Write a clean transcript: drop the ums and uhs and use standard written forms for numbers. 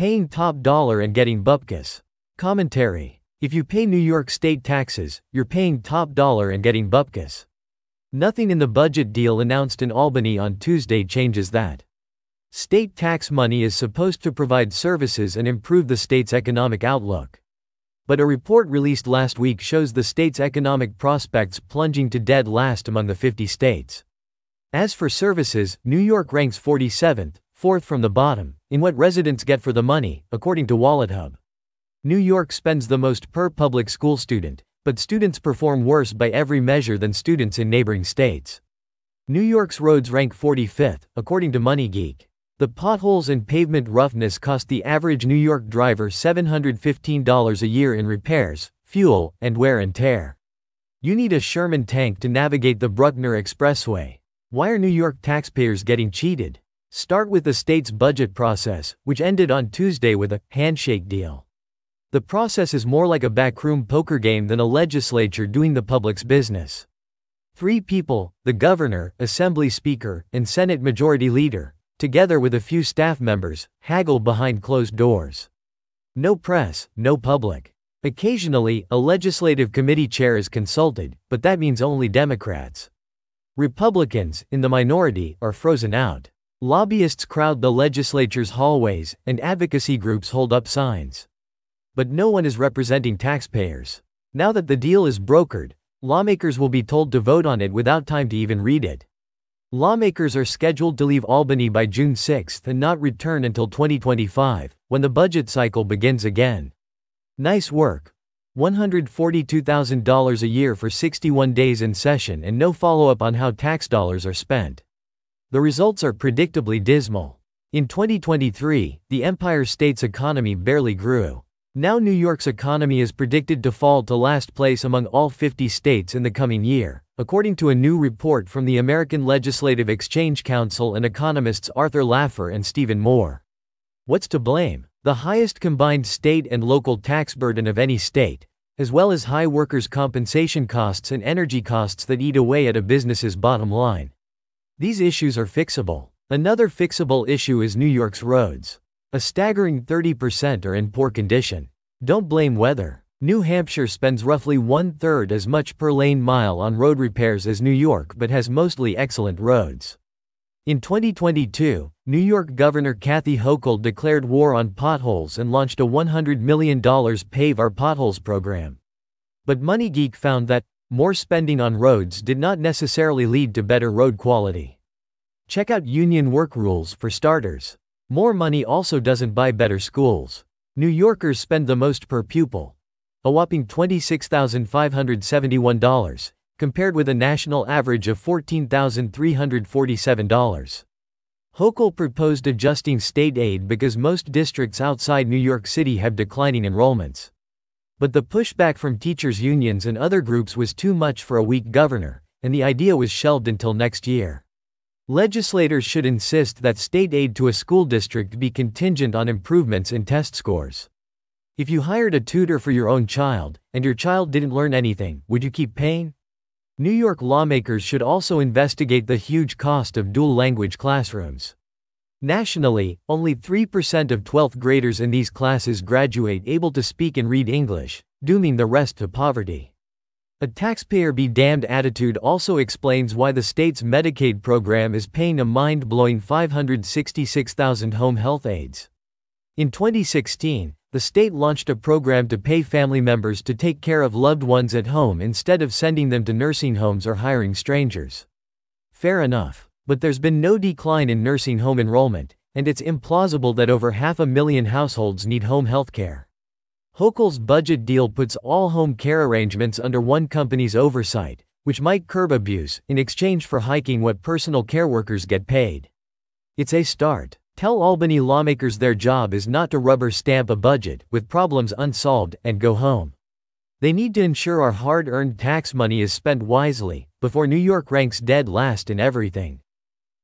Paying top dollar and getting bupkis. Commentary. If you pay New York state taxes, you're paying top dollar and getting bupkis. Nothing in the budget deal announced in Albany on Tuesday changes that. State tax money is supposed to provide services and improve the state's economic outlook. But a report released last week shows the state's economic prospects plunging to dead last among the 50 states. As for services, New York ranks 47th, fourth from the bottom, in what residents get for the money, according to WalletHub. New York spends the most per public school student, but students perform worse by every measure than students in neighboring states. New York's roads rank 45th, according to MoneyGeek. The potholes and pavement roughness cost the average New York driver $715 a year in repairs, fuel, and wear and tear. You need a Sherman tank to navigate the Bruckner Expressway. Why are New York taxpayers getting cheated? Start with the state's budget process, which ended on Tuesday with a handshake deal. The process is more like a backroom poker game than a legislature doing the public's business. 3 people, the governor, assembly speaker, and Senate majority leader, together with a few staff members, haggle behind closed doors. No press, no public. Occasionally, a legislative committee chair is consulted, but that means only Democrats. Republicans, in the minority, are frozen out. Lobbyists crowd the legislature's hallways, and advocacy groups hold up signs. But no one is representing taxpayers. Now that the deal is brokered, lawmakers will be told to vote on it without time to even read it. Lawmakers are scheduled to leave Albany by June 6 and not return until 2025, when the budget cycle begins again. Nice work. $142,000 a year for 61 days in session and no follow-up on how tax dollars are spent. The results are predictably dismal. In 2023, the Empire State's economy barely grew. Now New York's economy is predicted to fall to last place among all 50 states in the coming year, according to a new report from the American Legislative Exchange Council and economists Arthur Laffer and Stephen Moore. What's to blame? The highest combined state and local tax burden of any state, as well as high workers' compensation costs and energy costs that eat away at a business's bottom line. These issues are fixable. Another fixable issue is New York's roads. A staggering 30% are in poor condition. Don't blame weather. New Hampshire spends roughly 1/3 as much per lane mile on road repairs as New York but has mostly excellent roads. In 2022, New York Governor Kathy Hochul declared war on potholes and launched a $100 million Pave Our Potholes program. But MoneyGeek found that more spending on roads did not necessarily lead to better road quality. Check out union work rules for starters. More money also doesn't buy better schools. New Yorkers spend the most per pupil, a whopping $26,571, compared with a national average of $14,347. Hochul proposed adjusting state aid because most districts outside New York City have declining enrollments. But the pushback from teachers' unions and other groups was too much for a weak governor, and the idea was shelved until next year. Legislators should insist that state aid to a school district be contingent on improvements in test scores. If you hired a tutor for your own child, and your child didn't learn anything, would you keep paying? New York lawmakers should also investigate the huge cost of dual-language classrooms. Nationally, only 3% of 12th graders in these classes graduate able to speak and read English, dooming the rest to poverty. A taxpayer-be-damned attitude also explains why the state's Medicaid program is paying a mind-blowing 566,000 home health aides. In 2016, the state launched a program to pay family members to take care of loved ones at home instead of sending them to nursing homes or hiring strangers. Fair enough. But there's been no decline in nursing home enrollment, and it's implausible that over 500,000 households need home health care. Hochul's budget deal puts all home care arrangements under one company's oversight, which might curb abuse, in exchange for hiking what personal care workers get paid. It's a start. Tell Albany lawmakers their job is not to rubber stamp a budget with problems unsolved and go home. They need to ensure our hard-earned tax money is spent wisely, before New York ranks dead last in everything.